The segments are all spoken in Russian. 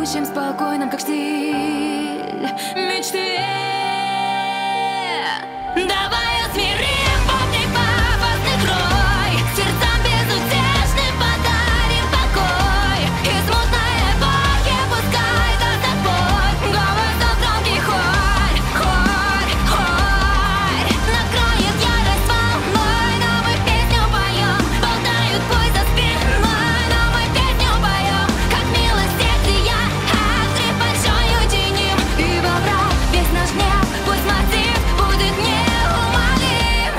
будущем спокойном, как штиль мечты. Давай усмирим помни пафосный крой, сердцам безутешным подарим покой. И смутной эпохи пускай даст отбой голосов громкий хорь, хорь, хорь. Накроет ярость волной, но мы песню поем. Болтают пусть за спиной, но мы песню поем. Как милость сердцея, отрыв большой учиним. И во враг весь наш гнев, пусть мотив будет неумолим.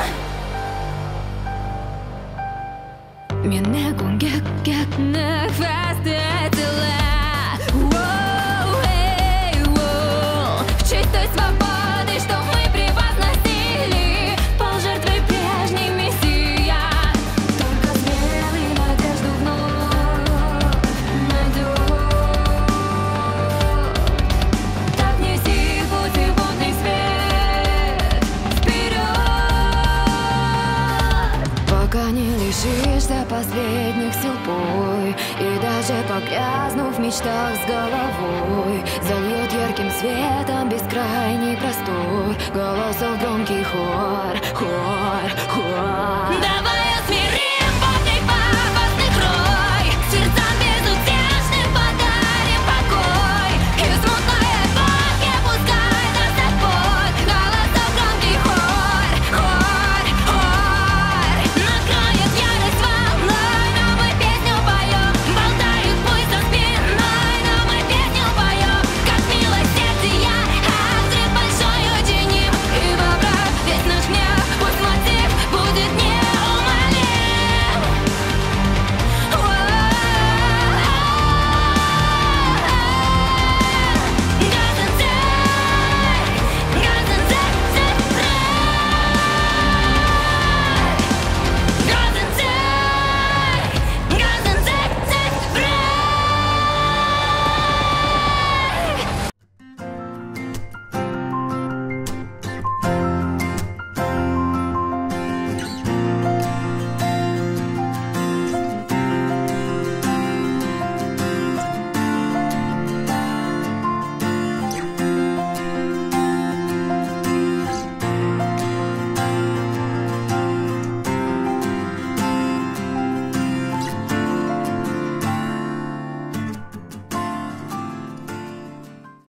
Minne kun ne фестивале. Воу, эй, воу. В честь той свободы, что мы превозносили, пал жертвой прежней мессия. Только смелый надежду вновь найдет. Так неси путеводный свет вперед. Пока не лишишься последних сил, пой. И даже погрязнув в мечтах с головой, зальет ярким светом бескрайний простор голосов громкий хор, хор, хор. Давай